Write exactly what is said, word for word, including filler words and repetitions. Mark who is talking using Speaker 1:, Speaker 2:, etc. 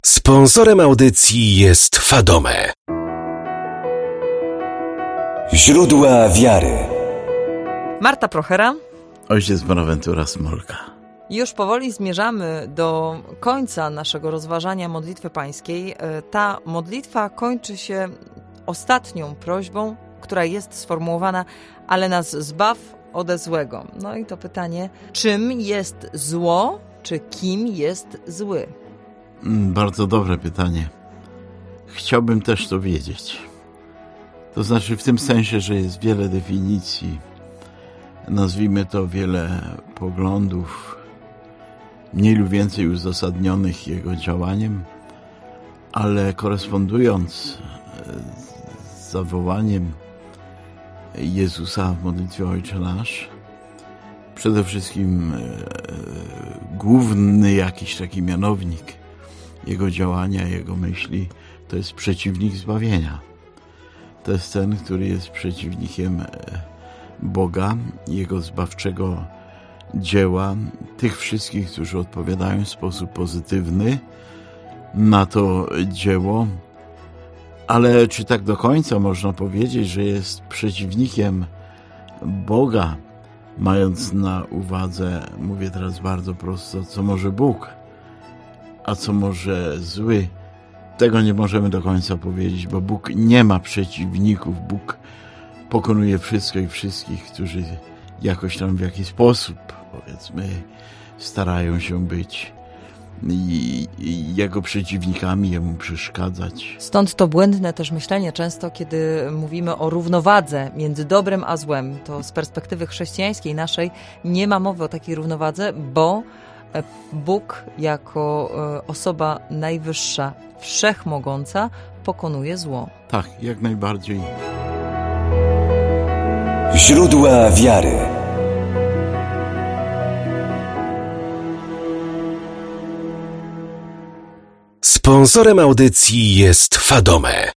Speaker 1: Sponsorem audycji jest Fadome. Źródła wiary.
Speaker 2: Marta Prochera.
Speaker 3: Ojciec Bonaventura Smolka.
Speaker 2: Już powoli zmierzamy do końca naszego rozważania modlitwy pańskiej. Ta modlitwa kończy się ostatnią prośbą, która jest sformułowana: ale nas zbaw ode złego. No i to pytanie, czym jest zło, czy kim jest zły?
Speaker 3: Bardzo dobre pytanie. Chciałbym też to wiedzieć. To znaczy w tym sensie, że jest wiele definicji, nazwijmy to wiele poglądów, mniej lub więcej uzasadnionych jego działaniem, ale korespondując z zawołaniem Jezusa w modlitwie Ojcze Nasz, przede wszystkim e, główny jakiś taki mianownik jego działania, jego myśli, to jest przeciwnik zbawienia. To jest ten, który jest przeciwnikiem Boga, jego zbawczego dzieła, tych wszystkich, którzy odpowiadają w sposób pozytywny na to dzieło. Ale czy tak do końca można powiedzieć, że jest przeciwnikiem Boga, mając na uwadze, mówię teraz bardzo prosto, co może Bóg, a co może zły? Tego nie możemy do końca powiedzieć, bo Bóg nie ma przeciwników. Bóg pokonuje wszystko i wszystkich, którzy jakoś tam w jakiś sposób, powiedzmy, starają się być i, i jego przeciwnikami, jemu przeszkadzać.
Speaker 2: Stąd to błędne też myślenie często, kiedy mówimy o równowadze między dobrem a złem. To z perspektywy chrześcijańskiej naszej nie ma mowy o takiej równowadze, bo Bóg jako osoba najwyższa, wszechmogąca pokonuje zło.
Speaker 3: Tak, jak najbardziej.
Speaker 1: Źródła wiary. Sponsorem audycji jest Fadome.